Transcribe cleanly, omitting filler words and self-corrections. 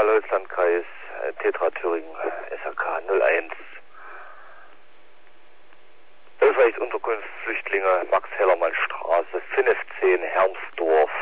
Regionalholzlandkreis, Tetra Thüringen, SAK 01. Hilfreichsunterkunft Flüchtlinge, Max-Hellermann-Straße, 15 Hermsdorf.